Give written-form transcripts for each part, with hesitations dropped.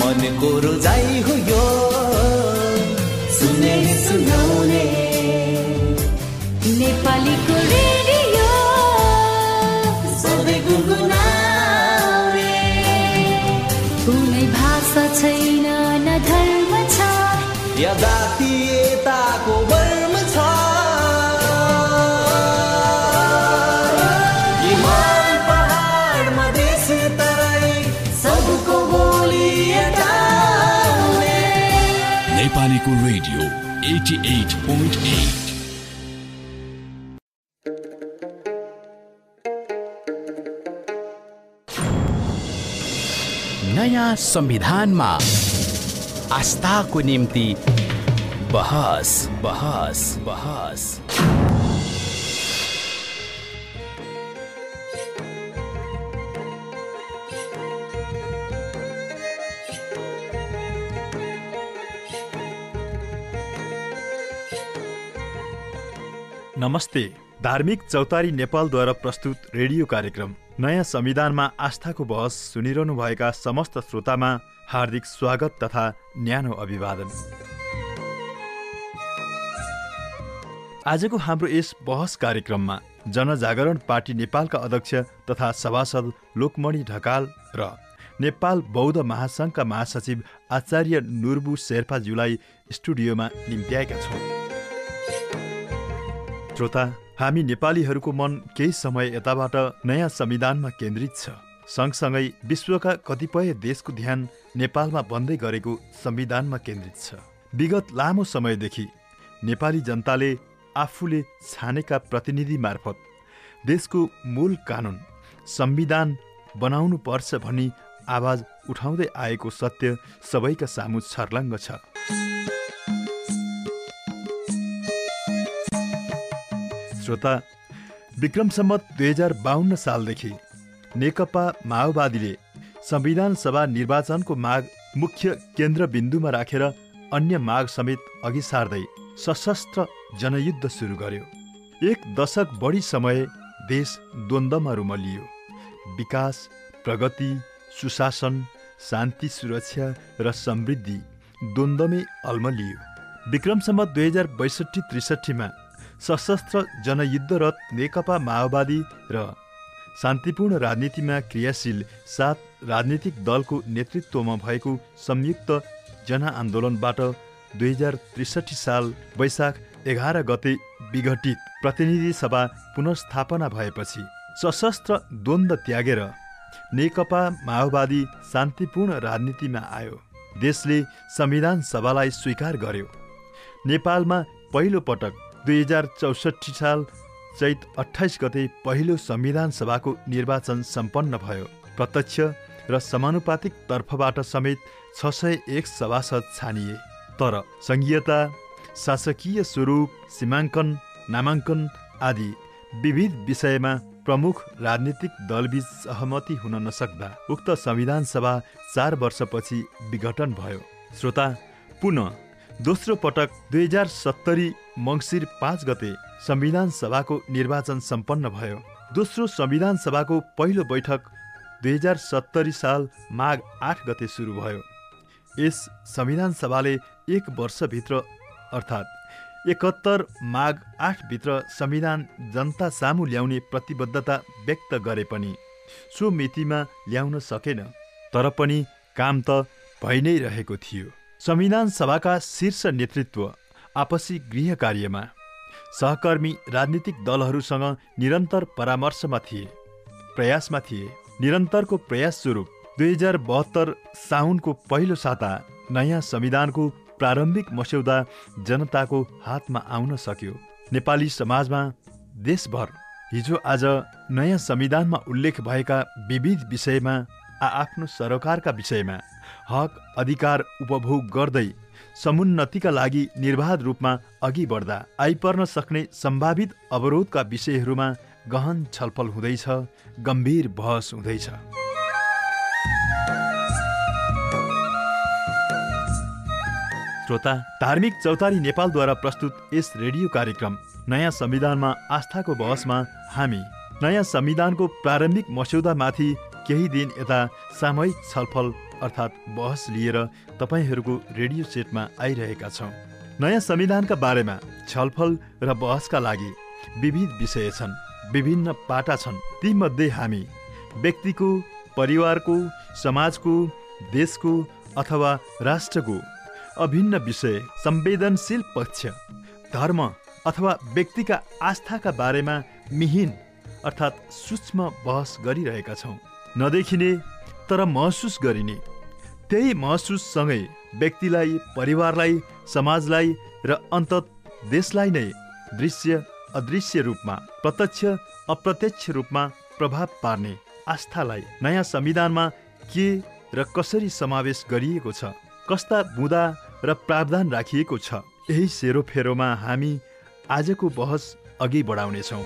मनको रोजाइ हो यो सुने सुनाउने नेपालीको रेडियो सधैँ गुनगुनाउने। कुनै भाषा छैन न धर्म छ या जातीयताको वर्म छ। हिमाल पहाड मधेस तराई सबको बोली एउटाउने। नेपालीको रेडियो 88.8। नयाँ संविधानमा आस्थाको निम्ति बहस बहस बहस। नमस्ते। धार्मिक चौतारी नेपालद्वारा प्रस्तुत रेडियो कार्यक्रम नयाँ संविधानमा आस्थाको बहस सुनिरहनु भएका समस्त श्रोतामा हार्दिक स्वागत तथा न्यानो अभिवादन। आजको हाम्रो यस बहस कार्यक्रममा जनजागरण पार्टी नेपालका अध्यक्ष तथा सभासद लोकमणि ढकाल र नेपाल बौद्ध महासङ्घका महासचिव आचार्य नुर्बु शेर्पाज्यूलाई स्टुडियोमा निम्त्याएका छौँ। श्रोता, हामी नेपालीहरूको मन केही समय यताबाट नयाँ संविधानमा केन्द्रित छ। सँगसँगै विश्वका कतिपय देशको ध्यान नेपालमा बन्दै गरेको संविधानमा केन्द्रित छ। विगत लामो समयदेखि नेपाली जनताले आफूले छानेका प्रतिनिधि मार्फत देशको मूल कानुन संविधान बनाउनु पर्छ भनी आवाज उठाउँदै आएको सत्य सबैका सामु छर्लङ्ग छ। श्रोता, विक्रम सम्वत 2052 सालदेखि नेकपा माओवादीले संविधान सभा निर्वाचनको माग मुख्य केन्द्रबिन्दुमा राखेर अन्य माग समेत अघि सार्दै सशस्त्र जनयुद्ध सुरु गर्यो। एक दशक बढी समय देश द्वन्द्वमा रुमलियो। विकास, प्रगति, सुशासन, शान्ति, सुरक्षा र समृद्धि द्वन्द्वमै अल्मलियो। विक्रम सम्वत 2062-63 सशस्त्र जनयुद्धरत नेकपा माओवादी र शान्तिपूर्ण राजनीतिमा क्रियाशील 7 राजनीतिक दलको नेतृत्वमा भएको संयुक्त जनआन्दोलनबाट 2063 साल वैशाख 11 गते विघटित प्रतिनिधि सभा पुनर्स्थापना भएपछि सशस्त्र द्वन्द्व त्यागेर नेकपा माओवादी शान्तिपूर्ण राजनीतिमा आयो। देशले संविधान सभालाई स्वीकार गर्यो। नेपालमा पहिलो पटक 2064 साल चैत 28 गते पहिलो संविधान सभाको निर्वाचन सम्पन्न भयो। प्रत्यक्ष र समानुपातिक तर्फबाट समेत 601 सभासद छानिए। तर संघीयता, शासकीय स्वरूप, सीमाङ्कन, नामाङ्कन आदि विविध विषयमा प्रमुख राजनीतिक दलबीच सहमति हुन नसक्दा उक्त संविधान सभा 4 वर्षपछि विघटन भयो। श्रोता, पुनः दोस्रो पटक 2070 मङ्सिर 5 गते संविधान सभाको निर्वाचन सम्पन्न भयो। दोस्रो संविधान सभाको पहिलो बैठक 2070 साल माघ 8 गते सुरु भयो। यस संविधान सभाले 1 वर्षभित्र अर्थात् 71 माघ 8 भित्र संविधान जनता सामु ल्याउने प्रतिबद्धता व्यक्त गरे पनि सो मितिमा ल्याउन सकेन। तर पनि काम त भइ नै रहेको थियो। संविधान सभाका शीर्ष नेतृत्व आपसी गृह कार्यमा सहकर्मी राजनीतिक दलहरूसँग निरन्तर परामर्शमा थिए, प्रयासमा थिए। निरन्तरको प्रयास स्वरूप 2072 साउनको पहिलो साता नयाँ संविधानको प्रारम्भिक मस्यौदा जनताको हातमा आउन सक्यो। नेपाली समाजमा देशभर हिजो आज नयाँ संविधानमा उल्लेख भएका विविध विषयमा आफ्नो सरकारका विषयमा हक अधिकार उपभोग गर्दै समुन्नतिका लागि निर्बाध रूपमा अघि बढ्दा आइपर्न सक्ने सम्भावित अवरोधका विषयहरूमा गहन छलफल हुँदैछ, गम्भीर बहस हुँदैछ। श्रोता, धार्मिक चौतारी नेपालद्वारा प्रस्तुत यस रेडियो कार्यक्रम नयाँ संविधानमा आस्थाको बहसमा हामी नयाँ संविधानको प्रारम्भिक मस्यौदामाथि केही दिन यता सामूहिक छलफल अर्थात् बहस लिएर तपाईँहरूको रेडियो सेटमा आइरहेका छौँ। नयाँ संविधानका बारेमा छलफल र बहसका लागि विविध विषय छन्, विभिन्न पाटा छन्। तीमध्ये हामी व्यक्तिको, परिवारको, समाजको, देशको अथवा राष्ट्रको अभिन्न विषय, संवेदनशील पक्ष, धर्म अथवा व्यक्तिका आस्थाका बारेमा मिहिन अर्थात् सूक्ष्म बहस गरिरहेका छौँ। नदेखिने तर महसुस गरिने, त्यही महसुससँगै व्यक्तिलाई, परिवारलाई, समाजलाई र अन्तत देशलाई नै दृश्य अदृश्य रूपमा, प्रत्यक्ष अप्रत्यक्ष रूपमा प्रभाव पार्ने आस्थालाई नयाँ संविधानमा के र कसरी समावेश गरिएको छ, कस्ता बुँदा र प्रावधान राखिएको छ, यही सेरोफेरोमा हामी आजको बहस अघि बढाउनेछौँ।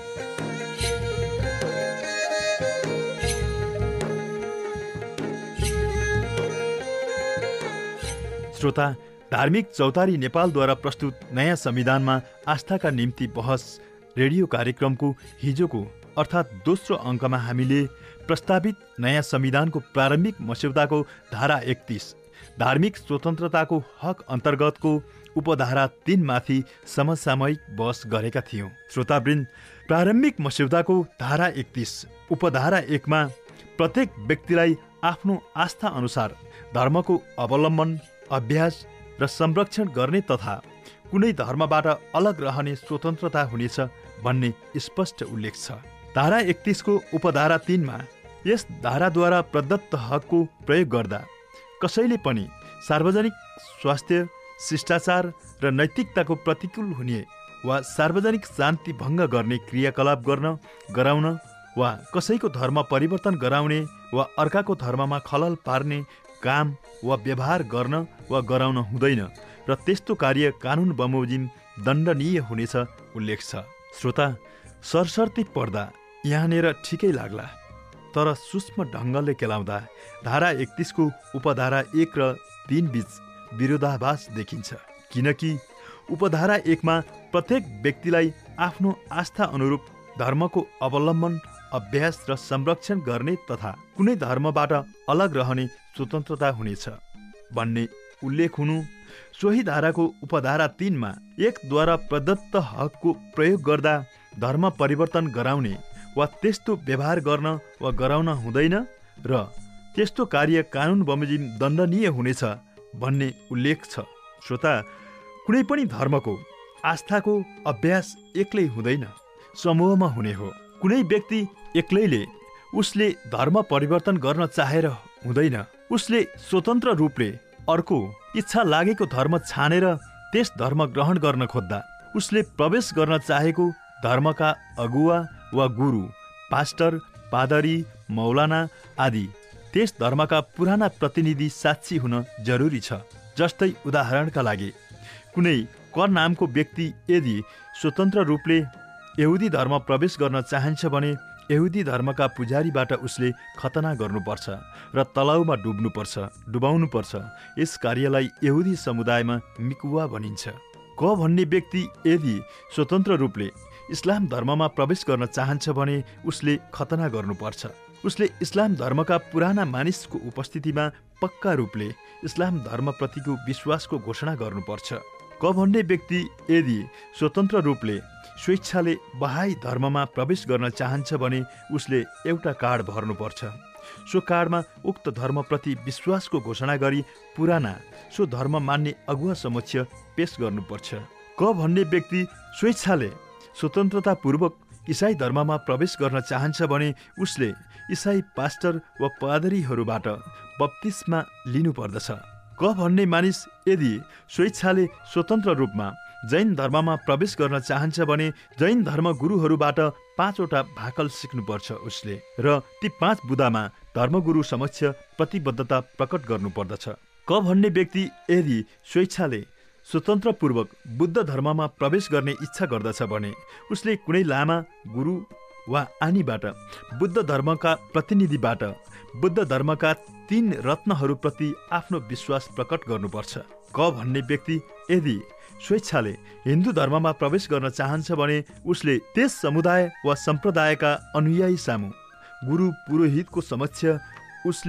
श्रोता, धार्मिक चौतारी नेपालद्वारा प्रस्तुत नयाँ संविधानमा आस्थाका निम्ति बहस रेडियो कार्यक्रमको हिजोको अर्थात् दोस्रो अङ्कमा हामीले प्रस्तावित नयाँ संविधानको प्रारम्भिक मस्यौदाको धारा 31 धार्मिक स्वतन्त्रताको हक अन्तर्गतको उपधारा 3 माथि समसामयिक बहस गरेका थियौँ। श्रोतावृन्द, प्रारम्भिक मस्यौदाको धारा 31 उपधारा 1 मा प्रत्येक व्यक्तिलाई आफ्नो आस्था अनुसार धर्मको अवलम्बन, अभ्यास र संरक्षण गर्ने तथा कुनै धर्मबाट अलग रहने स्वतन्त्रता हुनेछ भन्ने स्पष्ट उल्लेख छ। धारा 31 को उपधारा 3 मा यस धाराद्वारा प्रदत्त हकको प्रयोग गर्दा कसैले पनि सार्वजनिक स्वास्थ्य, शिष्टाचार र नैतिकताको प्रतिकूल हुने वा सार्वजनिक शान्ति भङ्ग गर्ने क्रियाकलाप गर्न, गराउन वा कसैको धर्म परिवर्तन गराउने वा अर्काको धर्ममा खलल पार्ने काम वा व्यवहार गर्न वा गराउन हुँदैन र त्यस्तो कार्य कानुन बमोजिम दण्डनीय हुनेछ उल्लेख छ। श्रोता, सरसर्ती पढ्दा यहाँनिर ठिकै लाग्ला, तर सूक्ष्म ढङ्गले केलाउँदा धारा 31 को उपधारा 1 र 3 बीच विरोधाभास देखिन्छ। किनकि उपधारा 1 मा प्रत्येक व्यक्तिलाई आफ्नो आस्था अनुरूप धर्मको अवलम्बन, अभ्यास र संरक्षण गर्ने तथा कुनै धर्मबाट अलग रहने स्वतन्त्रता हुनेछ भन्ने उल्लेख हुनु, सोही धाराको उपधारा 3 मा 1 द्वारा प्रदत्त हकको प्रयोग गर्दा धर्म परिवर्तन गराउने वा त्यस्तो व्यवहार गर्न वा गराउन हुँदैन र त्यस्तो कार्य कानुन बमोजिम दण्डनीय हुनेछ भन्ने उल्लेख छ। श्रोता, कुनै पनि धर्मको आस्थाको अभ्यास एक्लै हुँदैन, समूहमा हुने हो। कुनै व्यक्ति एक्लैले उसले धर्म परिवर्तन गर्न चाहेर हुँदैन। उसले स्वतन्त्र रूपले अर्को इच्छा लागेको धर्म छानेर त्यस धर्म ग्रहण गर्न खोज्दा उसले प्रवेश गर्न चाहेको धर्मका अगुवा वा गुरु, पास्टर, पादरी, मौलाना आदि त्यस धर्मका पुराना प्रतिनिधि साक्षी हुन जरुरी छ। जस्तै उदाहरणका लागि कुनै क नामको व्यक्ति यदि स्वतन्त्र रूपले यहुदी धर्म प्रवेश गर्न चाहन्छ भने यहुदी धर्मका पुजारीबाट उसले खतना गर्नुपर्छ र तलाउमा डुबाउनुपर्छ। यस कार्यलाई यहुदी समुदायमा मिकुवा भनिन्छ। क भन्ने व्यक्ति यदि स्वतन्त्र रूपले इस्लाम धर्ममा प्रवेश गर्न चाहन्छ भने उसले खतना गर्नुपर्छ। उसले इस्लाम धर्मका पुराना मानिसको उपस्थितिमा पक्का रूपले इस्लाम धर्मप्रतिको विश्वासको घोषणा गर्नुपर्छ। क भन्ने व्यक्ति यदि स्वतन्त्र रूपले स्वेच्छाले बहाई धर्ममा प्रवेश गर्न चाहन्छ भने उसले एउटा कार्ड भर्नुपर्छ। सो कार्डमा उक्त धर्मप्रति विश्वासको घोषणा गरी पुराना सो धर्म मान्ने अगुवा समक्ष पेश गर्नुपर्छ। क भन्ने व्यक्ति स्वेच्छाले स्वतन्त्रतापूर्वक इसाई धर्ममा प्रवेश गर्न चाहन्छ भने उसले इसाई पास्टर वा पादरीहरूबाट बप्तिस्मा लिनुपर्दछ। क भन्ने मानिस यदि स्वेच्छाले स्वतन्त्र रूपमा जैन धर्ममा प्रवेश गर्न चाहन्छ भने जैन धर्म गुरुहरूबाट 5 वटा भाकल सिक्नुपर्छ उसले र ती 5 बुदामा धर्मगुरु समक्ष प्रतिबद्धता प्रकट गर्नुपर्दछ। क भन्ने व्यक्ति यदि स्वेच्छाले स्वतन्त्रपूर्वक बुद्ध धर्ममा प्रवेश गर्ने इच्छा गर्दछ भने उसले कुनै लामा, गुरु वा आनीबाट बुद्ध धर्मका प्रतिनिधिबाट बुद्ध धर्मका 3 रत्नहरूप्रति आफ्नो विश्वास प्रकट गर्नुपर्छ। क भन्ने व्यक्ति यदि स्वेच्छाले हिन्दू धर्ममा प्रवेश गर्न चाहन्छ भने उसले त्यस समुदाय वा सम्प्रदायका अनुयायी सामु, गुरु पुरोहितको समक्ष उसले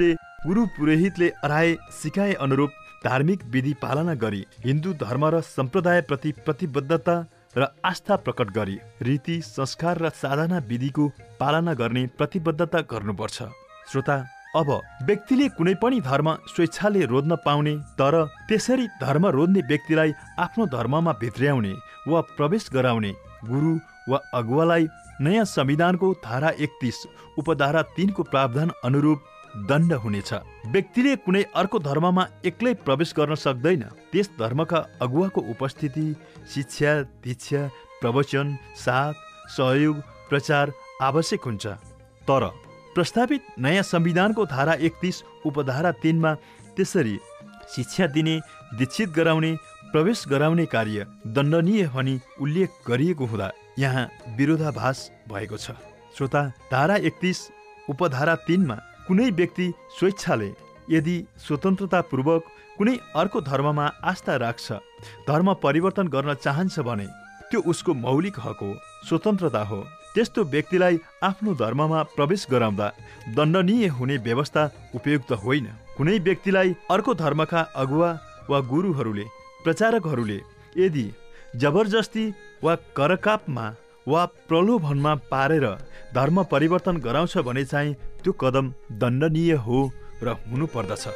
गुरु पुरोहितले अराए सिकाए अनुरूप धार्मिक विधि पालना गरी हिन्दू धर्म र सम्प्रदायप्रति प्रतिबद्धता र आस्था प्रकट गरी रीति संस्कार र साधना विधिको पालना गर्ने प्रतिबद्धता गर्नुपर्छ। श्रोता, अब व्यक्तिले कुनै पनि धर्म स्वेच्छाले रोज्न पाउने, तर त्यसरी धर्म रोज्ने व्यक्तिलाई आफ्नो धर्ममा भित्र्याउने वा प्रवेश गराउने गुरु वा अगुवालाई नयाँ संविधानको धारा 31 उपधारा 3 को प्रावधान अनुरूप दण्ड हुनेछ। व्यक्तिले कुनै अर्को धर्ममा एक्लै प्रवेश गर्न सक्दैन। त्यस धर्मका अगुवाको उपस्थिति, शिक्षा, दीक्षा, प्रवचन, साथ, सहयोग, प्रचार आवश्यक हुन्छ। तर प्रस्तावित नयाँ संविधानको धारा 31 उपधारा 3 मा त्यसरी शिक्षा दिने, दीक्षित गराउने, प्रवेश गराउने कार्य दण्डनीय भनी उल्लेख गरिएको हुँदा यहाँ विरोधाभास भएको छ। श्रोता, धारा 31 उपधारा 3 मा कुनै व्यक्ति स्वेच्छाले यदि स्वतन्त्रतापूर्वक कुनै अर्को धर्ममा आस्था राख्छ, धर्म परिवर्तन गर्न चाहन्छ भने त्यो उसको मौलिक हक हो, स्वतन्त्रता हो। त्यस्तो व्यक्तिलाई आफ्नो धर्ममा प्रवेश गराउँदा दण्डनीय हुने व्यवस्था उपयुक्त होइन। कुनै व्यक्तिलाई अर्को धर्मका अगुवा वा गुरुहरूले, प्रचारकहरूले यदि जबरजस्ती वा करकापमा वा प्रलोभनमा पारेर धर्म परिवर्तन गराउँछ भने चाहिँ त्यो कदम दण्डनीय हो र हुनु पर्दछ।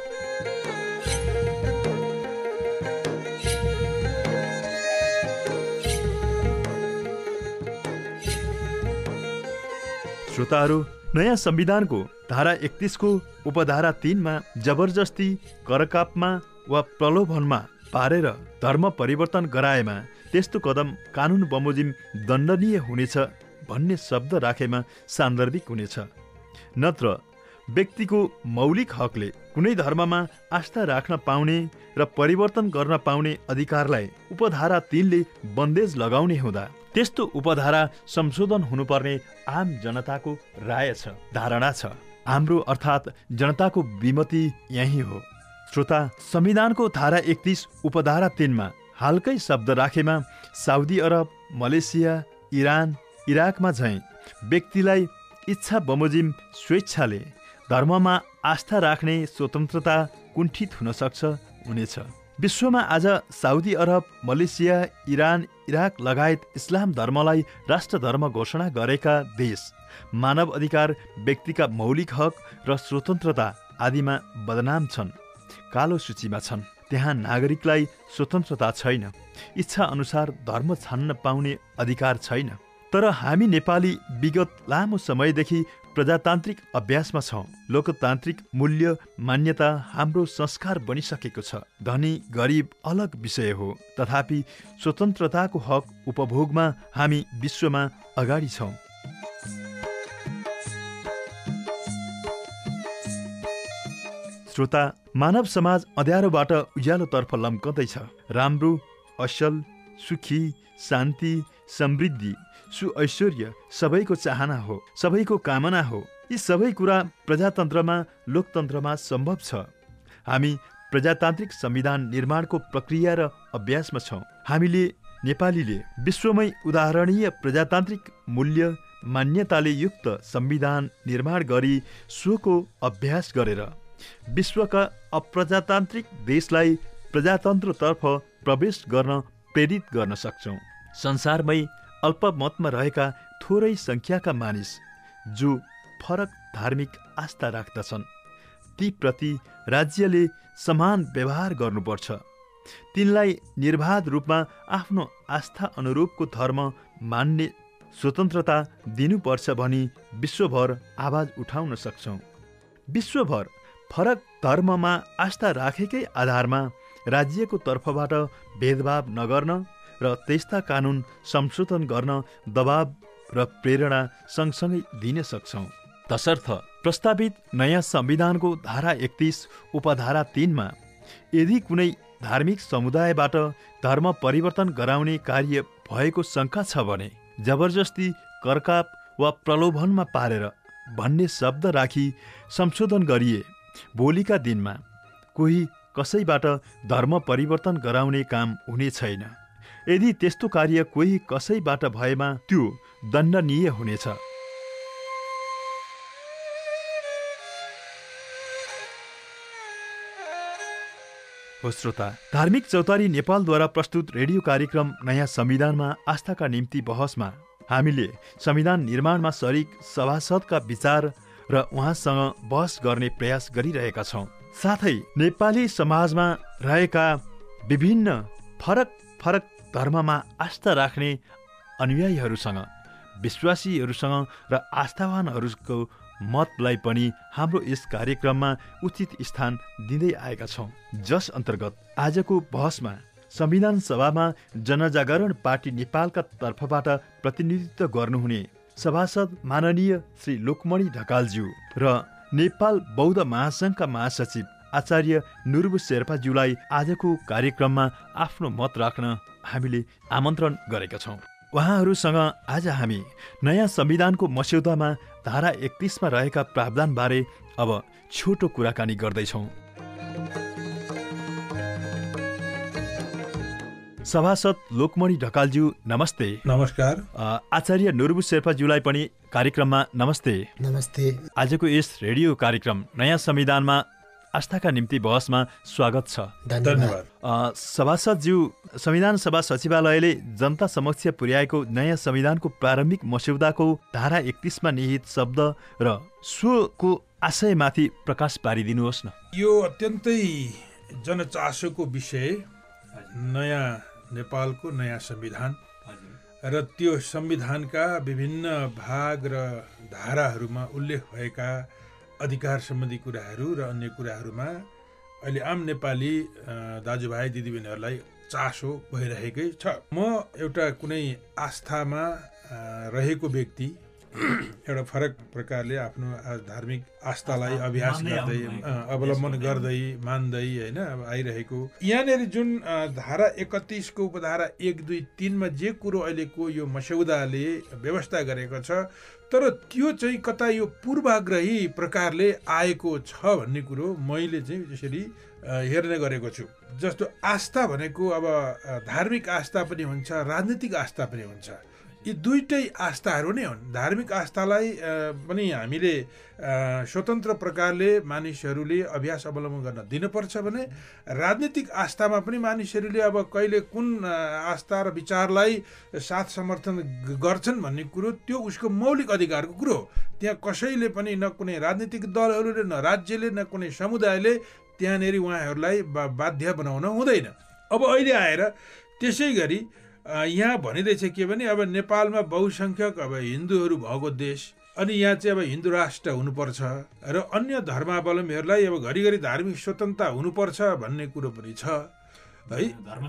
श्रोताहरू, नयाँ संविधानको धारा 31 को उपधारा 3 मा जबरजस्ती, करकापमा वा प्रलोभनमा पारेर धर्म परिवर्तन गराएमा त्यस्तो कदम कानुन बमोजिम दण्डनीय हुनेछ भन्ने शब्द राखेमा सान्दर्भिक हुनेछ। नत्र व्यक्तिको मौलिक हकले कुनै धर्ममा आस्था राख्न पाउने र परिवर्तन गर्न पाउने अधिकारलाई उपधारा 3 ले बन्देज लगाउने हुँदा त्यस्तो उपधारा संशोधन हुनुपर्ने आम जनताको राय छ, धारणा छ। हाम्रो अर्थात् जनताको विमति यही हो। श्रोता, संविधानको धारा 31 उपधारा 3 मा हालकै शब्द राखेमा साउदी अरब, मलेसिया, इरान, इराकमा झैँ व्यक्तिलाई इच्छा बमोजिम स्वेच्छाले धर्ममा आस्था राख्ने स्वतन्त्रता कुण्ठित हुन सक्छ, हुनेछ। विश्वमा आज Saudi Arab, Malaysia, Iran, Iraq लगायत इस्लाम धर्मलाई राष्ट्र धर्म घोषणा गरेका देश मानव अधिकार, व्यक्तिका मौलिक हक र स्वतन्त्रता आदिमा बदनाम छन्, कालो सूचीमा छन्। त्यहाँ नागरिकलाई स्वतन्त्रता छैन, इच्छा अनुसार धर्म छान्न पाउने अधिकार छैन। तर हामी नेपाली विगत लामो समयदेखि प्रजातान्त्रिक अभ्यासमा छौँ। लोकतान्त्रिक मूल्य मान्यता हाम्रो संस्कार बनिसकेको छ। धनी गरिब अलग विषय हो, तथापि स्वतन्त्रताको हक उपभोगमा हामी विश्वमा अगाडि छौँ। श्रोता, मानव समाज अँध्यारोबाट उज्यालोतर्फ लम्कँदैछ। राम्रो, असल, सुखी, शान्ति, समृद्धि, सुऐश्वर्य सबैको चाहना हो, सबैको कामना हो। यी सबै कुरा प्रजातन्त्रमा, लोकतन्त्रमा सम्भव छ। हामी प्रजातान्त्रिक संविधान निर्माणको प्रक्रिया र अभ्यासमा छौँ। हामीले नेपालीले विश्वमै उदाहरणीय प्रजातान्त्रिक मूल्य मान्यताले युक्त संविधान निर्माण गरी सोको अभ्यास गरेर विश्वका अप्रजातान्त्रिक देशलाई प्रजातन्त्रतर्फ प्रवेश गर्न प्रेरित गर्न सक्छौँ। संसारमै अल्पमतमा रहेका थोरै संख्याका मानिस जो फरक धार्मिक आस्था राख्दछन्, ती प्रति राज्यले समान व्यवहार गर्नुपर्छ। तिनलाई निर्बाध रूपमा आफ्नो आस्था अनुरूपको धर्म मान्ने स्वतन्त्रता दिनुपर्छ भनी विश्वभर आवाज उठाउन सक्छौँ। विश्वभर फरक धर्ममा आस्था राखेकै आधारमा राज्यको तर्फबाट भेदभाव नगर्न र त्यस्ता कानुन संशोधन गर्न दबाव र प्रेरणा सँगसँगै दिन सक्छौँ। तसर्थ प्रस्तावित नयाँ संविधानको धारा 31 उपधारा 3 मा यदि कुनै धार्मिक समुदायबाट धर्म परिवर्तन गराउने कार्य भएको शङ्का छ भने जबरजस्ती, करकाप वा प्रलोभनमा पारेर भन्ने शब्द राखी संशोधन गरिए भोलिका दिनमा कोही कसैबाट धर्म परिवर्तन गराउने काम हुने छैन। यदि त्यस्तो कार्य कोही कसैबाट भएमा त्यो दण्डनीय हुनेछ। हो श्रोता, धार्मिक चौतारी नेपालद्वारा प्रस्तुत रेडियो कार्यक्रम नयाँ संविधानमा आस्थाका निम्ति बहसमा हामीले संविधान निर्माणमा शरीक सभासदका विचार र उहाँसँग बहस गर्ने प्रयास गरिरहेका छौँ। साथै नेपाली समाजमा रहेका विभिन्न फरक फरक धर्ममा आस्था राख्ने अनुयायीहरूसँग, विश्वासीहरूसँग र आस्थावानहरूको मतलाई पनि हाम्रो यस कार्यक्रममा उचित स्थान दिँदै आएका छौँ। जस अन्तर्गत आजको बहसमा संविधान सभामा जनजागरण पार्टी नेपालका तर्फबाट प्रतिनिधित्व गर्नुहुने सभासद माननीय श्री लोकमणि ढकालज्यू र नेपाल बौद्ध महासङ्घका महासचिव आचार्य नुर्बु शेर्पाज्यूलाई आजको कार्यक्रममा आफ्नो मत राख्न हामीले आमन्त्रण गरेका छौँ। उहाँहरूसँग आज हामी नयाँ संविधानको मस्यौदामा धारा 31मा रहेका प्रावधानबारे अब छोटो कुराकानी गर्दैछौँ। सभासद लोकमणि ढकालज्यू नमस्ते। नमस्कार। आचार्य नुर्बु शेर्पाज्यूलाई पनि कार्यक्रममा नमस्ते। नमस्ते। आजको यस रेडियो कार्यक्रम नयाँ संविधानमा आस्थाका निम्ति बहसमा स्वागत छ। धन्यवाद। सभासदज्यू, संविधान सभा सचिवालयले जनता समक्ष पुर्याएको नयाँ संविधानको प्रारम्भिक मस्यौदाको धारा 31मा निहित शब्द र सोको आशयमाथि प्रकाश पारिदिनुहोस् न। यो अत्यन्तै जनचासोको विषय, नयाँ नेपालको नयाँ संविधान र त्यो संविधानका विभिन्न भाग र धाराहरूमा उल्लेख भएका अधिकार सम्बन्धी कुराहरू र अन्य कुराहरूमा अहिले आम नेपाली दाजुभाइ दिदीबहिनीहरूलाई चासो भइरहेकै छ। म एउटा कुनै आस्थामा रहेको व्यक्ति, एउटा फरक प्रकारले आफ्नो धार्मिक आस्थालाई अभ्यास गर्दै, अवलम्बन गर्दै, मान्दै होइन अब आइरहेको, यहाँनिर जुन धारा 31 को उपधारा 1, 2, 3 मा जे कुरो अहिलेको यो मस्यौदाले व्यवस्था गरेको छ, तर त्यो चाहिँ कता यो पूर्वाग्रही प्रकारले आएको छ भन्ने कुरो मैले चाहिँ यसरी हेर्ने गरेको छु। जस्तो आस्था भनेको अब धार्मिक आस्था पनि हुन्छ, राजनीतिक आस्था पनि हुन्छ। यी दुईटै आस्थाहरू नै हुन्। धार्मिक आस्थालाई पनि हामीले स्वतन्त्र प्रकारले मानिसहरूले अभ्यास अवलम्बन गर्न दिनुपर्छ भने राजनीतिक आस्थामा पनि मानिसहरूले अब कहिले कुन आस्था र विचारलाई साथ समर्थन गर्छन् भन्ने कुरो त्यो उसको मौलिक अधिकारको कुरो हो। त्यहाँ कसैले पनि, न कुनै राजनीतिक दलहरूले, न राज्यले, न कुनै समुदायले त्यहाँनिर उहाँहरूलाई बाध्य बनाउन हुँदैन। अब अहिले आएर त्यसै गरी यहाँ भनिँदैछ के भने अब नेपालमा बहुसङ्ख्यक अब हिन्दूहरू भएको देश, अनि यहाँ चाहिँ अब हिन्दू राष्ट्र हुनुपर्छ र अन्य धर्मावलम्बीहरूलाई अब घरिघरि धार्मिक स्वतन्त्रता हुनुपर्छ भन्ने कुरो पनि छ है।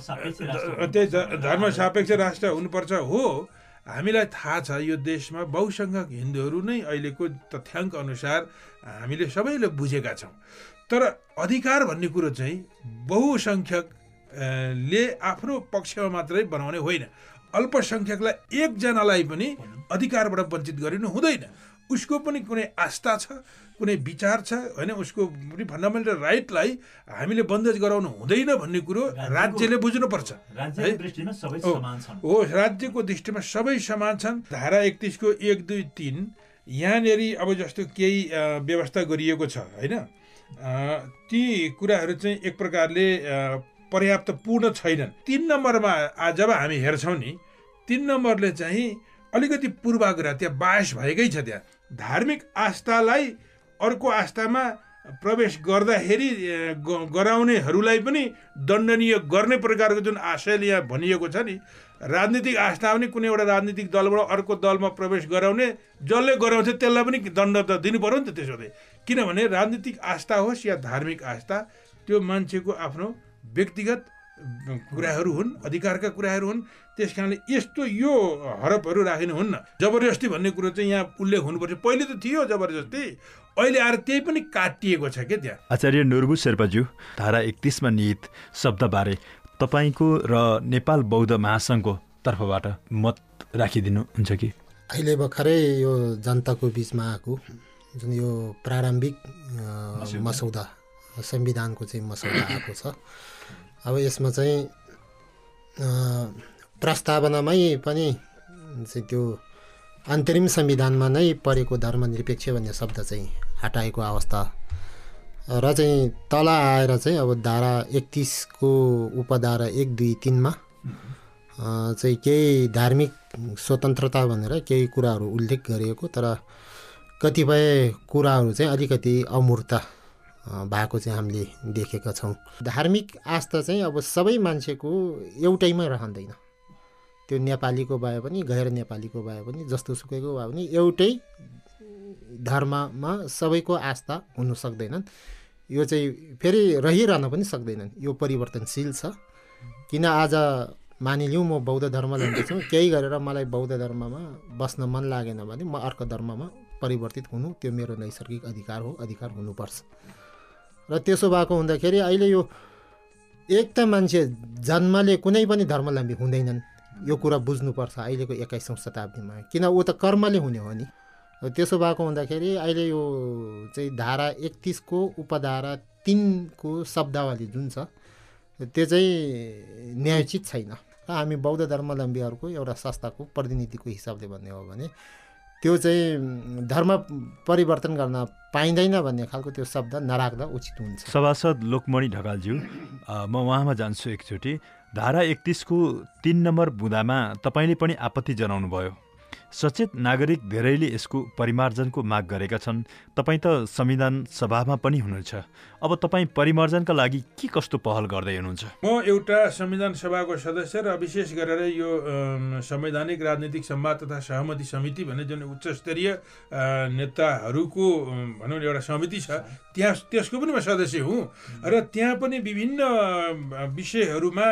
धर्म सापेक्ष राष्ट्र हुनुपर्छ हो। हामीलाई थाहा छ यो देशमा बहुसङ्ख्यक हिन्दूहरू नै अहिलेको तथ्याङ्क अनुसार हामीले सबैले बुझेका छौँ। तर अधिकार भन्ने कुरो चाहिँ बहुसङ्ख्यक ले आफ्नो पक्षमा मात्रै बनाउने होइन। अल्पसङ्ख्यकलाई, एकजनालाई पनि अधिकारबाट वञ्चित गरिनु हुँदैन। उसको पनि कुनै आस्था छ, कुनै विचार छ होइन, उसको पनि फन्डामेन्टल राइटलाई हामीले बन्देज गराउनु हुँदैन भन्ने कुरो राज्यले बुझ्नुपर्छ। हो, राज्यको दृष्टिमा सबै समान छन्। धारा 31 को 1, 2, 3 यहाँनिर अब जस्तो केही व्यवस्था गरिएको छ होइन, ती कुराहरू चाहिँ एक प्रकारले पर्याप्त पूर्ण छैनन्। 3 नम्बरमा जब हामी हेर्छौँ नि, 3 नम्बरले चाहिँ अलिकति पूर्वाग्रह, त्यहाँ बायस भएकै छ। त्यहाँ धार्मिक आस्थालाई अर्को आस्थामा प्रवेश गर्दाखेरि गराउनेहरूलाई पनि दण्डनीय गर्ने प्रकारको जुन आशयले यहाँ भनिएको छ नि, राजनीतिक आस्था पनि कुनै एउटा राजनीतिक दलबाट अर्को दलमा प्रवेश गराउने, जसले गराउँछ त्यसलाई पनि दण्ड त दिनु पर्यो नि त। त्यसो भए किनभने राजनीतिक आस्था होस् या धार्मिक आस्था, त्यो मान्छेको आफ्नो व्यक्तिगत कुराहरू हुन्, अधिकारका कुराहरू हुन्। त्यस कारणले यस्तो यो हरपहरू राखिनु हुन्न। जबरजस्ती भन्ने कुरो चाहिँ यहाँ उल्लेख हुनुपर्छ। पहिले त थियो जबरजस्ती, अहिले आएर त्यही पनि काटिएको छ क्या त्यहाँ। आचार्य नुर्बु शेर्पाज्यू, धारा 31मा निहित शब्दबारे तपाईँको र नेपाल बौद्ध महासङ्घको तर्फबाट मत राखिदिनुहुन्छ कि? अहिले भर्खरै यो जनताको बिचमा आएको जुन यो प्रारम्भिक मसौदा, संविधानको चाहिँ मसौदा आएको छ। अब यसमा चाहिँ प्रस्तावनामै पनि त्यो अन्तरिम संविधानमा नै परेको धर्मनिरपेक्ष भन्ने शब्द चाहिँ हटाएको अवस्था र चाहिँ तल आएर चाहिँ अब धारा 31 को उपधारा 1, 2, 3मा चाहिँ केही धार्मिक स्वतन्त्रता भनेर केही कुराहरू उल्लेख गरिएको, तर कतिपय कुराहरू चाहिँ अलिकति अमूर्त भएको चाहिँ हामीले देखेका छौँ। धार्मिक आस्था चाहिँ अब सबै मान्छेको एउटैमा रहँदैन। त्यो नेपालीको भए पनि गैर नेपालीको भए पनि जस्तो सुकैको भए पनि एउटै धर्ममा सबैको आस्था हुनु सक्दैनन्। यो चाहिँ फेरि रहिरहन पनि सक्दैनन्, यो परिवर्तनशील छ। किन आज मानिलिउँ म बौद्ध धर्म लिन्छु, केही गरेर मलाई बौद्ध धर्ममा बस्न मन लागेन भने म अर्को धर्ममा परिवर्तित हुनु त्यो मेरो नैसर्गिक अधिकार हो, अधिकार हुनुपर्छ। र त्यसो भएको हुँदाखेरि अहिले यो एक त मान्छे जन्मले कुनै पनि धर्मावलम्बी हुँदैनन्, यो कुरा बुझ्नुपर्छ अहिलेको 21औं शताब्दीमा, किन ऊ त कर्मले हुने हो नि। त्यसो भएको हुँदाखेरि अहिले यो चाहिँ धारा 31 को उपधारा 3 को शब्दावली जुन छ त्यो चाहिँ न्यायोचित छैन। र हामी बौद्ध धर्मावलम्बीहरूको एउटा संस्थाको प्रतिनिधिको हिसाबले भन्ने हो भने त्यो चाहिँ धर्म परिवर्तन गर्न पाइँदैन भन्ने खालको त्यो शब्द नराख्दा उचित हुन्छ। सभासद लोकमणि ढकालज्यू, म उहाँमा जान्छु एकचोटि। धारा 31 को 3 नम्बर बुँदामा तपाईँले पनि आपत्ति जनाउनु भयो। सचेत नागरिक धेरैले यसको परिमार्जनको माग गरेका छन्। तपाईँ त संविधान सभामा पनि हुनुहुन्छ। अब तपाईँ परिमार्जनका लागि के कस्तो पहल गर्दै हुनुहुन्छ? म एउटा संविधान सभाको सदस्य र विशेष गरेर यो संवैधानिक राजनीतिक संवाद तथा सहमति समिति भन्ने जुन उच्च स्तरीय नेताहरूको भनौँ एउटा समिति छ, त्यसको पनि म सदस्य हुँ। र त्यहाँ पनि विभिन्न विषयहरूमा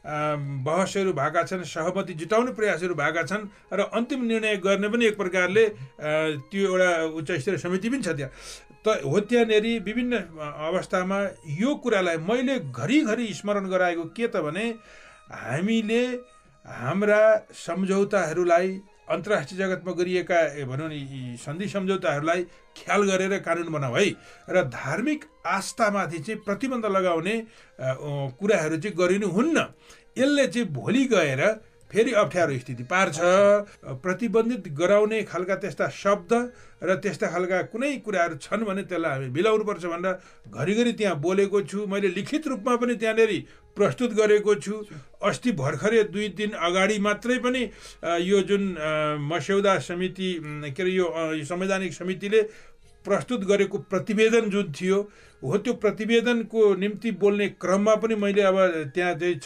बहसहरू भएका छन्, सहमति जुटाउने प्रयासहरू भएका छन् र अन्तिम निर्णय गर्ने पनि एक प्रकारले त्यो एउटा उच्च स्तरीय समिति पनि छ त्यहाँ। त हो त्यहाँनिर विभिन्न अवस्थामा यो कुरालाई मैले घरिघरि स्मरण गराएको के त भने हामीले हाम्रा सम्झौताहरूलाई अन्तर्राष्ट्रिय जगतमा गरिएका भनौँ नि सन्धि सम्झौताहरूलाई ख्याल गरेर कानुन बनाऊ है। र धार्मिक आस्थामाथि चाहिँ प्रतिबन्ध लगाउने कुराहरू चाहिँ गरिनु हुन्न। यसले चाहिँ भोलि गएर फेरि अप्ठ्यारो स्थिति पार्छ। प्रतिबन्धित गराउने खालका त्यस्ता शब्द र त्यस्ता खालका कुनै कुराहरू छन् भने त्यसलाई हामी मिलाउनुपर्छ भनेर घरिघरि त्यहाँ बोलेको छु। मैले लिखित रूपमा पनि त्यहाँनिर प्रस्तुत गरेको छु। अस्ति भर्खरै 2 दिन अगाडि मात्रै पनि यो जुन मस्यौदा समिति के अरे यो संवैधानिक समितिले प्रस्तुत गरेको प्रतिवेदन जुन थियो हो त्यो प्रतिवेदनको निम्ति बोल्ने क्रममा पनि मैले अब त्यहाँ चाहिँ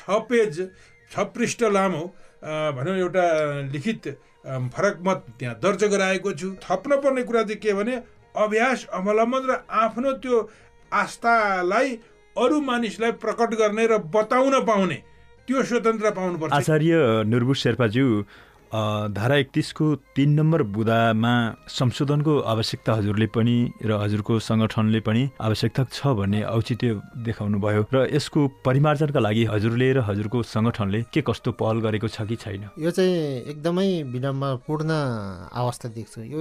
6 पृष्ठ लामो भनौँ एउटा लिखित फरक मत त्यहाँ दर्ज गराएको छु। थप्न पर्ने कुरा चाहिँ के भने अभ्यास अवलम्बन र आफ्नो त्यो आस्थालाई अरू मानिसलाई प्रकट गर्ने र बताउन पाउने त्यो स्वतन्त्रता पाउनुपर्छ। आचार्य नुर्बु शेर्पाज्यू, धारा 31 को 3 नम्बर बुँदामा संशोधनको आवश्यकता हजुरले पनि र हजुरको सङ्गठनले पनि आवश्यकता छ भन्ने औचित्य देखाउनु भयो। र यसको परिमार्जनका लागि हजुरले र हजुरको सङ्गठनले के कस्तो पहल गरेको छ कि छैन? यो चाहिँ एकदमै विडम्बनापूर्ण अवस्था देख्छु। यो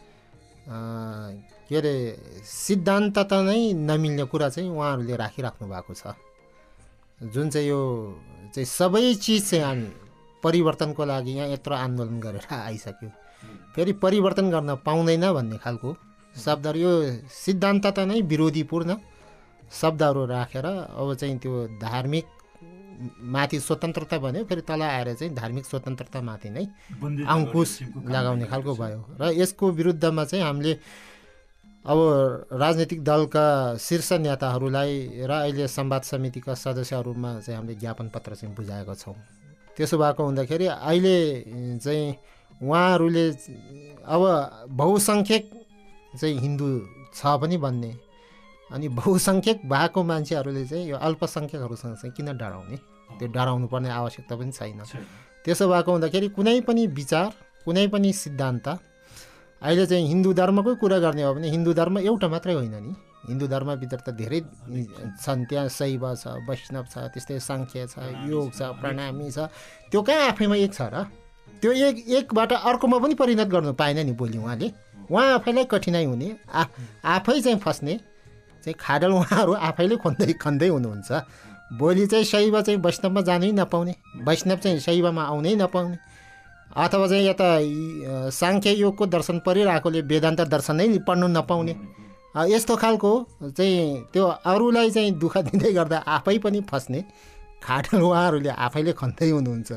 के अरे सिद्धान्त त नै नमिल्ने कुरा चाहिँ उहाँहरूले राखिराख्नु भएको छ। जुन चाहिँ यो चाहिँ सबै चिज चाहिँ हामी परिवर्तनको लागि यहाँ यत्रो आन्दोलन गरेर आइसक्यो, फेरि परिवर्तन गर्न पाउँदैन भन्ने खालको शब्दहरू, यो सिद्धान्त त नै विरोधीपूर्ण शब्दहरू राखेर अब चाहिँ त्यो धार्मिक माथि स्वतन्त्रता भन्यो, फेरि तल आएर चाहिँ धार्मिक स्वतन्त्रता माथि नै अङ्कुश लगाउने खालको भयो। र यसको विरुद्धमा चाहिँ हामीले अब राजनीतिक दलका शीर्ष नेताहरूलाई र अहिले संवाद समितिका सदस्यहरूमा चाहिँ हामीले ज्ञापन पत्र चाहिँ बुझाएका छौँ। त्यसो भएको हुँदाखेरि अहिले चाहिँ उहाँहरूले अब बहुसङ्ख्यक चाहिँ हिन्दू छ पनि भन्ने, अनि बहुसङ्ख्यक भएको मान्छेहरूले चाहिँ यो अल्पसङ्ख्यकहरूसँग चाहिँ किन डराउने, त्यो डराउनु पर्ने आवश्यकता पनि छैन। त्यसो भएको हुँदाखेरि कुनै पनि विचार, कुनै पनि सिद्धान्त अहिले चाहिँ हिन्दू धर्मकै कुरा गर्ने हो भने हिन्दू धर्म एउटा मात्रै होइन नि, हिन्दू धर्मभित्र त धेरै छन्। त्यहाँ शैव छ, वैष्णव छ, त्यस्तै साङ्ख्य छ, योग छ, प्रणामी छ। त्यो कहाँ आफैमा एक छ र? त्यो एकबाट अर्कोमा पनि परिणत गर्नु पाएन नि भोलि उहाँ आफैलाई कठिनाइ हुने, आफै चाहिँ फस्ने चाहिँ खाडल उहाँहरू आफैले खन्दै हुनुहुन्छ। भोलि चाहिँ शैव चाहिँ वैष्णवमा जानै नपाउने, वैष्णव चाहिँ शैवमा आउनै नपाउने, अथवा चाहिँ यता साङ्ख्य योगको दर्शन परिरहेकोले वेदान्त दर्शनै पढ्नु नपाउने, यस्तो खालको चाहिँ त्यो अरूलाई चाहिँ दुःख दिँदै गर्दा आफै पनि फस्ने खाडल उहाँहरूले आफैले खन्दै हुनुहुन्छ।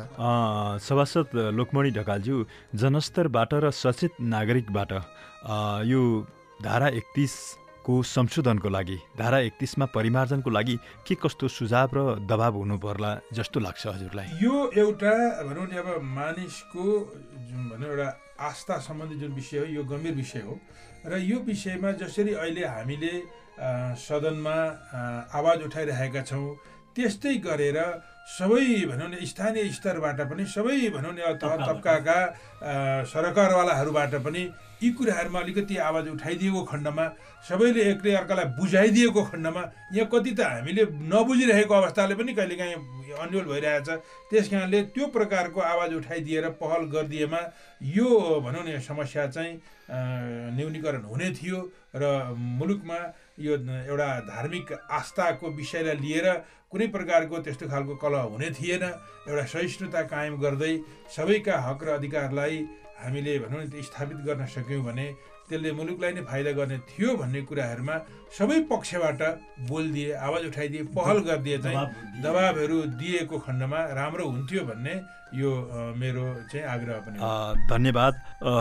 सभासद लोकमणि ढकालज्यू, जनस्तरबाट र सचेत नागरिकबाट यो धारा 31 को संशोधनको लागि, धारा 31 मा परिमार्जनको लागि के कस्तो सुझाव र दबाब हुनु पर्ला जस्तो लाग्छ हजुरलाई? यो एउटा भनौँ नि अब मानिसको भनौँ एउटा आस्था सम्बन्धी जुन विषय हो यो गम्भीर विषय हो र यो विषयमा जसरी अहिले हामीले सदनमा आवाज उठाइरहेका छौँ त्यस्तै गरेर सबै भनौँ न स्थानीय स्तरबाट पनि सबै भनौँ न तह तब्काका सरकारवालाहरूबाट पनि यी कुराहरूमा अलिकति आवाज उठाइदिएको खण्डमा, सबैले एकले अर्कालाई बुझाइदिएको खण्डमा यहाँ कति त हामीले नबुझिरहेको अवस्थाले पनि कहिलेकाहीँ अन्यल भइरहेछ। त्यस कारणले त्यो प्रकारको आवाज उठाइदिएर पहल गरिदिएमा यो भनौँ न समस्या चाहिँ न्यूनीकरण हुने थियो र मुलुकमा यो एउटा धार्मिक आस्थाको विषयलाई लिएर कुनै प्रकारको त्यस्तो खालको कलह हुने थिएन। एउटा सहिष्णुता कायम गर्दै सबैका हक र अधिकारलाई हामीले भनौँ न स्थापित गर्न सक्यौँ भने त्यसले मुलुकलाई नै फाइदा गर्ने थियो भन्ने कुराहरूमा सबै पक्षबाट बोलिदिए, आवाज उठाइदिए, पहल गरिदिए चाहिँ दबाबहरू दिएको खण्डमा राम्रो हुन्थ्यो भन्ने यो मेरो चाहिँ आग्रह पनि। धन्यवाद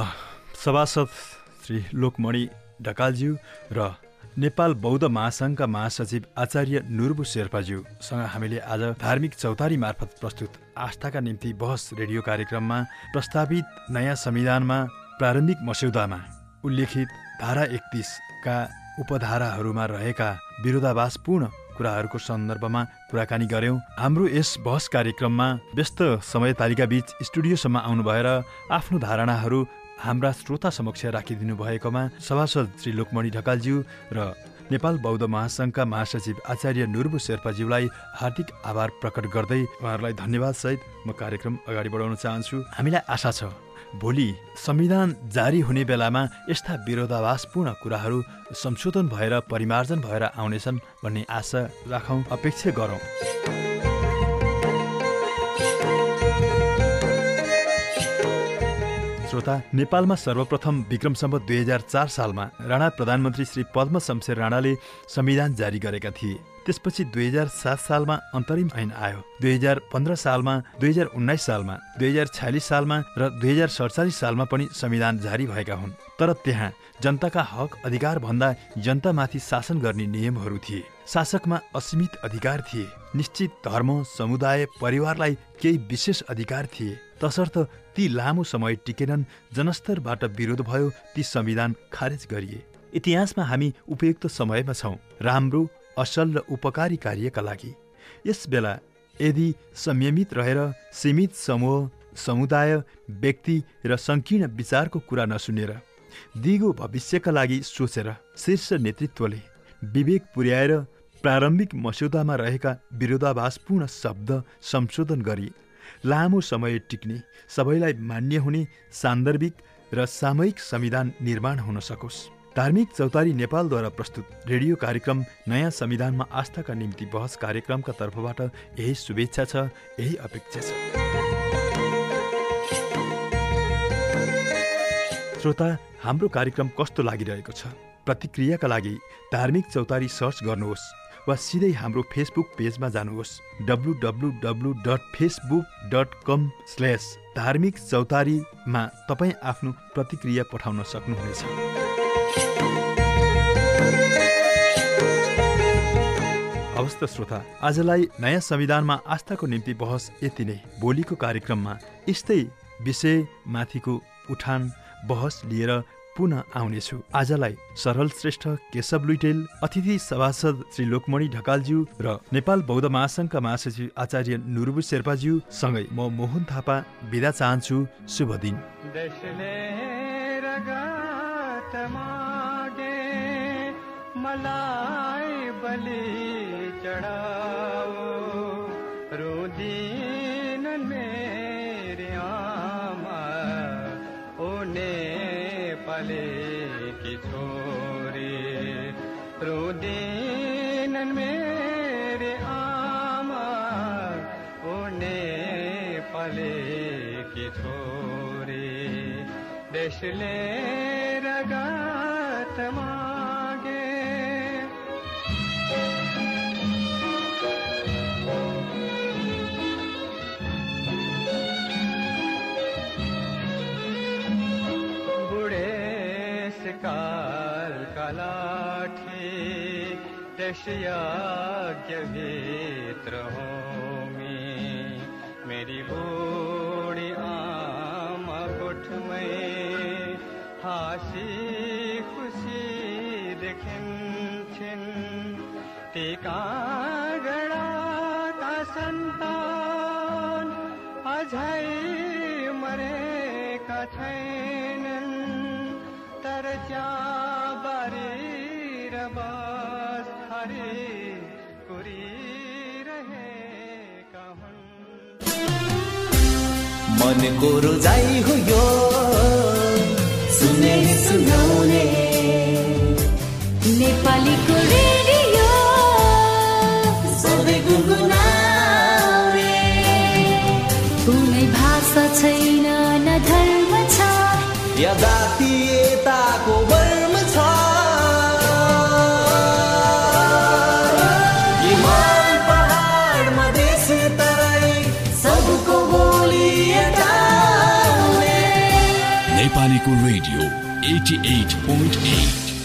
सभासद श्री लोकमणि ढकालज्यू र नेपाल बौद्ध महासङ्घका महासचिव आचार्य नुर्बु शेर्पाज्यूसँग हामीले आज धार्मिक चौतारी मार्फत प्रस्तुत आस्थाका निम्ति बहस रेडियो कार्यक्रममा प्रस्तावित नयाँ संविधानमा प्रारम्भिक मस्यौदामा उल्लेखित धारा 31 का उपधाराहरूमा रहेका विरोधाभासपूर्ण कुराहरूको सन्दर्भमा कुराकानी गर्यौं। हाम्रो यस बहस कार्यक्रममा व्यस्त समय तालिका बीच स्टुडियोसम्म आउनु भएर आफ्नो धारणाहरू हाम्रा श्रोता समक्ष राखिदिनु भएकोमा सभासद श्री लोकमणि ढकालज्यू र नेपाल बौद्ध महासङ्घका महासचिव आचार्य नुर्बु शेर्पाज्यूलाई हार्दिक आभार प्रकट गर्दै उहाँहरूलाई धन्यवाद सहित म कार्यक्रम अगाडि बढाउन चाहन्छु। हामीलाई आशा छ भोलि संविधान जारी हुने बेलामा यस्ता विरोधाभासपूर्ण कुराहरू संशोधन भएर परिमार्जन भएर आउनेछन् भन्ने आशा राखौँ, अपेक्षा गरौँ। श्रोता, नेपालमा सर्वप्रथम विक्रम सम्वत 2004 सालमा राणा प्रधानमन्त्री श्री पद्म शमशेर राणाले संविधान जारी गरेका थिए। त्यसपछि 2007 सालमा अन्तरिम ऐन आयो। 2015 सालमा, 2019 सालमा, 2046 सालमा र 2047 सालमा पनि संविधान जारी भएका हुन्। तर त्यहाँ जनताका हक अधिकार भन्दा जनतामाथि शासन गर्ने नियमहरू थिए। शासकमा असीमित अधिकार थिए। निश्चित धर्म, समुदाय, परिवारलाई केही विशेष अधिकार थिए। तसर्थ ती लामो समय टिकेनन्। जनस्तरबाट विरोध भयो, ती संविधान खारेज गरिए। इतिहासमा हामी उपयुक्त समयमा छौँ राम्रो, असल र उपकारी कार्यका लागि। यस बेला यदि संयमित रहेर सीमित समूह, समुदाय, व्यक्ति र सङ्कीर्ण विचारको कुरा नसुनेर दिगो भविष्यका लागि सोचेर शीर्ष नेतृत्वले विवेक पुर्याएर प्रारम्भिक मस्यौदामा रहेका विरोधाभासपूर्ण शब्द संशोधन गरी लामो समय टिक्ने, सबैलाई मान्य हुने सान्दर्भिक र सामूहिक संविधान निर्माण हुन सकोस्। धार्मिक चौतारी नेपालद्वारा प्रस्तुत रेडियो कार्यक्रम नयाँ संविधानमा आस्थाका निम्ति बहस कार्यक्रमका तर्फबाट यही शुभेच्छा छ, यही अपेक्षा छ। श्रोता, हाम्रो कार्यक्रम कस्तो लागिरहेको छ? प्रतिक्रियाका लागि धार्मिक चौतारी सर्च गर्नुहोस् वा सिधै हाम्रो फेसबुक पेजमा जानुहोस्। www.facebook.com/धार्मिक चौतारीमा तपाईँ आफ्नो प्रतिक्रिया पठाउन सक्नुहुनेछ। अवस्था श्रोता, आजलाई नयाँ संविधानमा आस्थाको निम्ति बहस यति नै। भोलिको कार्यक्रममा यस्तै विषयमाथिको उठान बहस लिएर पुनः आउनेछु। आजलाई सरल श्रेष्ठ, केशव लुइटेल, अतिथि सभासद श्री लोकमणि ढकालज्यू र नेपाल बौद्ध महासङ्घका महासचिव आचार्य नुर्बु शेर्पाज्यू सँगै म मोहन थापा बिदा चाहन्छु। शुभ दिन। मलाई बलि चढाओ रोदिन मेरे आमा ओने पले की छोरी रोदिन मेरे आमा ओने पले की छोरी देशले रगत मागे यस यज्ञभित्र होमी मेरी बुढी आमा गोठमै हाँसी खुसी देखिन्छन् ती काँगडाका सन्तान अझै मरेका छैनन् तर च्याबारी र बस्तारी कुरिरहेका हुन् मनको रोजाइ हो यो सुने सुनाउने नेपालीको रेडियो सधैँ गुनगुनाउने कुनै भाषा छैन न धर्म छ या जातीयताको वर्म छ हिमाल पहाड मधेस तराई सबको बोली एटाउने नेपालीको रेडियो 88.8